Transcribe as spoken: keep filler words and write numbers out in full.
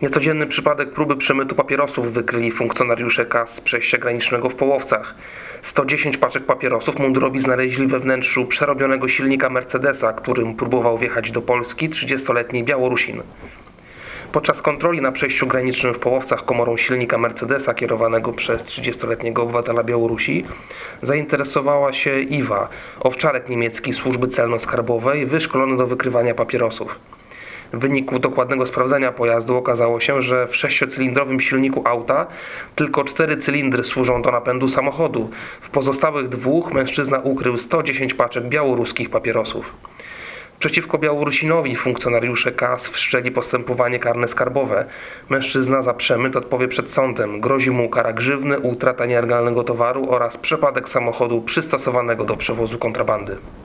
Niecodzienny przypadek próby przemytu papierosów wykryli funkcjonariusze K A S z przejścia granicznego w Połowcach. sto dziesięć paczek papierosów mundurowi znaleźli we wnętrzu przerobionego silnika Mercedesa, którym próbował wjechać do Polski trzydziestoletni Białorusin. Podczas kontroli na przejściu granicznym w Połowcach komorą silnika Mercedesa kierowanego przez trzydziestoletniego obywatela Białorusi zainteresowała się Iwa, owczarek niemiecki służby celno-skarbowej wyszkolony do wykrywania papierosów. W wyniku dokładnego sprawdzenia pojazdu okazało się, że w sześciocylindrowym silniku auta tylko cztery cylindry służą do napędu samochodu. W pozostałych dwóch mężczyzna ukrył sto dziesięć paczek białoruskich papierosów. Przeciwko Białorusinowi funkcjonariusze K A S wszczęli postępowanie karne skarbowe. Mężczyzna za przemyt odpowie przed sądem. Grozi mu kara grzywny, utrata nielegalnego towaru oraz przepadek samochodu przystosowanego do przewozu kontrabandy.